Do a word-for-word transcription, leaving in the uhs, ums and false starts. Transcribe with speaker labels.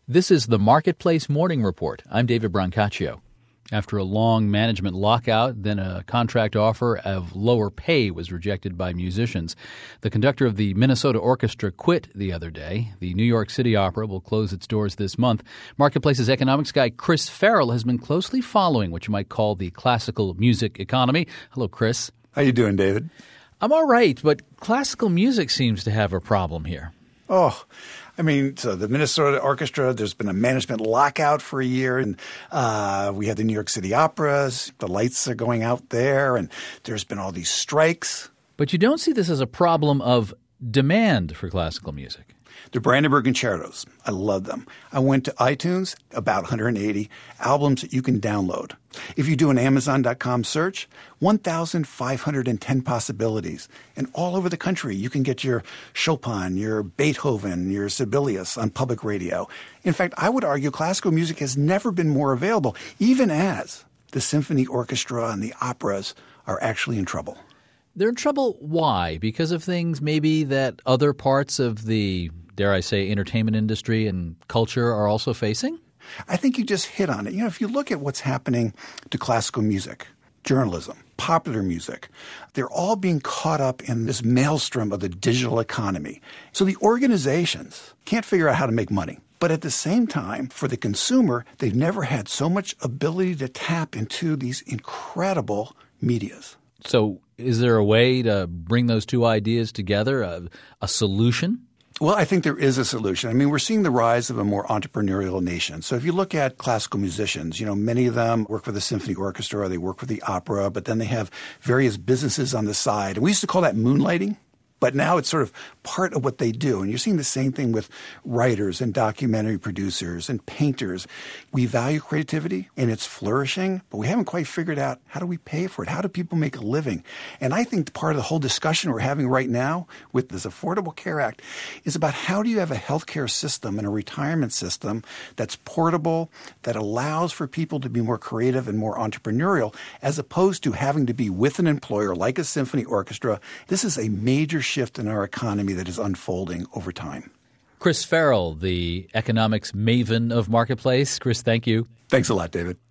Speaker 1: This is the Marketplace Morning Report. I'm David Brancaccio. After a long management lockout, then a contract offer of lower pay was rejected by musicians. The conductor of the Minnesota Orchestra quit the other day. The New York City Opera will close its doors this month. Marketplace's economics guy Chris Farrell has been closely following what you might call the classical music economy. Hello, Chris.
Speaker 2: How you doing, David?
Speaker 1: I'm all right, but classical music seems to have a problem here.
Speaker 2: Oh, I mean, so the Minnesota Orchestra, there's been a management lockout for a year, and uh, we had the New York City Operas. The lights are going out there, and there's been all these strikes.
Speaker 1: But you don't see this as a problem of demand for classical music.
Speaker 2: The Brandenburg Concertos, I love them. I went to iTunes, about one hundred eighty albums that you can download. If you do an Amazon dot com search, one thousand five hundred ten possibilities. And all over the country, you can get your Chopin, your Beethoven, your Sibelius on public radio. In fact, I would argue classical music has never been more available, even as the symphony orchestra and the operas are actually in trouble.
Speaker 1: They're in trouble. Why? Because of things maybe that other parts of the, dare I say, entertainment industry and culture are also facing?
Speaker 2: I think you just hit on it. You know, if you look at what's happening to classical music, journalism, popular music, they're all being caught up in this maelstrom of the digital economy. So the organizations can't figure out how to make money. But at the same time, for the consumer, they've never had so much ability to tap into these incredible medias.
Speaker 1: So is there a way to bring those two ideas together, a, a solution?
Speaker 2: Well, I think there is a solution. I mean, we're seeing the rise of a more entrepreneurial nation. So if you look at classical musicians, you know, many of them work for the symphony orchestra, or they work for the opera, but then they have various businesses on the side. And we used to call that moonlighting. But now it's sort of part of what they do. And you're seeing the same thing with writers and documentary producers and painters. We value creativity and it's flourishing, but we haven't quite figured out how do we pay for it? How do people make a living? And I think part of the whole discussion we're having right now with this Affordable Care Act is about how do you have a healthcare system and a retirement system that's portable, that allows for people to be more creative and more entrepreneurial, as opposed to having to be with an employer like a symphony orchestra. This is a major shift in our economy that is unfolding over time.
Speaker 1: Chris Farrell, the economics maven of Marketplace. Chris, thank you.
Speaker 2: Thanks a lot, David.